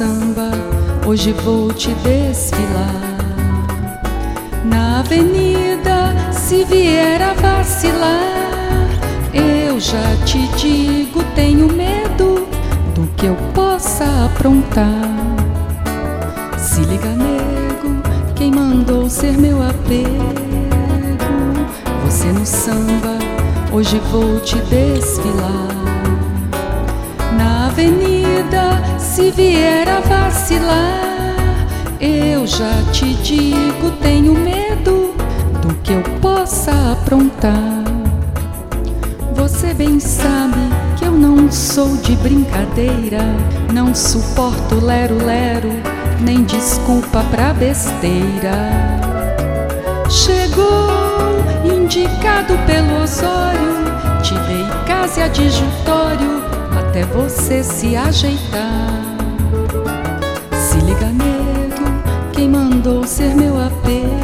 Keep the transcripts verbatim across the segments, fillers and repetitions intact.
samba, hoje vou te desfilar. Na avenida, se vier a vacilar, eu já te digo, tenho medo do que eu possa aprontar. Se liga, nego, quem mandou ser meu apego? Você no samba, hoje vou te desfilar. Na avenida, se vier a vacilar, eu já te digo, tenho medo do que eu possa aprontar. Você bem sabe que eu não sou de brincadeira, não suporto lero-lero, nem desculpa pra besteira. Chegou, indicado pelo Osório, te dei casa e adjutório até você se ajeitar. Se liga, nego, quem mandou ser meu apego?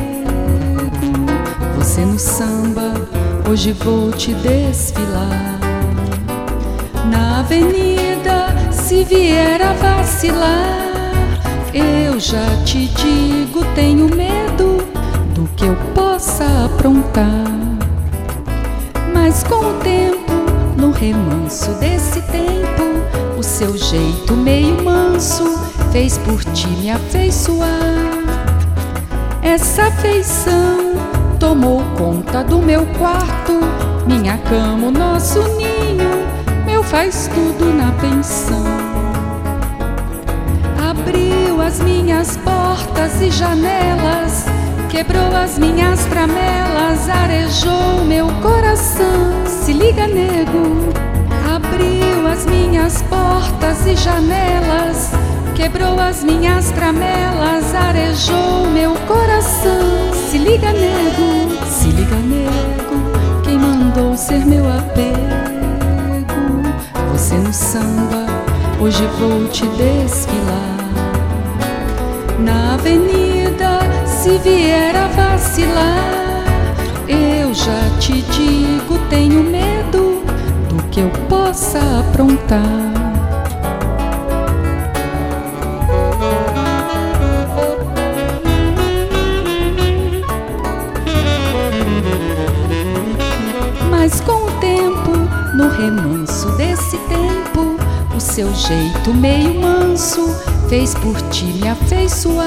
Você no samba, hoje vou te desfilar. Na avenida, se vier a vacilar, eu já te digo, tenho medo do que eu possa aprontar. Mas com o tempo, no remanso desse tempo, o seu jeito meio manso fez por ti me afeiçoar. Essa afeição tomou conta do meu quarto, minha cama, o nosso ninho, meu faz tudo na pensão. Abriu as minhas portas e janelas, quebrou as minhas tramelas, arejou meu coração. Se liga, nego, abriu as minhas portas e janelas, quebrou as minhas tramelas, arejou meu coração. Se liga, nego, se liga, nego, quem mandou ser meu apego? Você no samba, hoje vou te desfilar. Na avenida, se vier a vacilar, eu já te digo, tenho medo do que eu possa aprontar. Mas com o tempo, no remanso desse tempo, o seu jeito meio manso fez por ti me afeiçoar.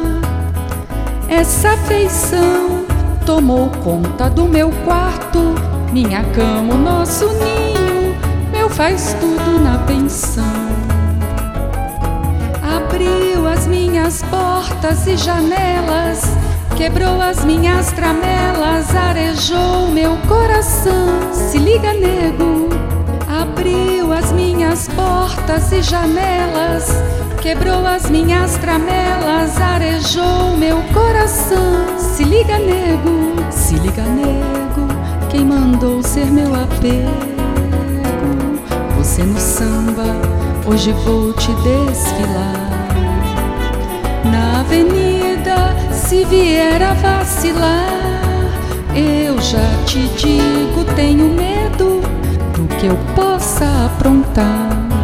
Essa afeição tomou conta do meu quarto, minha cama, o nosso ninho, meu faz tudo na pensão. Abriu as minhas portas e janelas, quebrou as minhas tramelas, arejou meu coração. Se liga, nego, abriu as minhas portas e janelas, quebrou as minhas tramelas, arejou meu coração. Se liga, nego, se liga, nego, quem mandou ser meu apego? Você no samba, hoje vou te desfilar. Na avenida, se vier a vacilar, eu já te digo, tenho medo do que eu possa aprontar.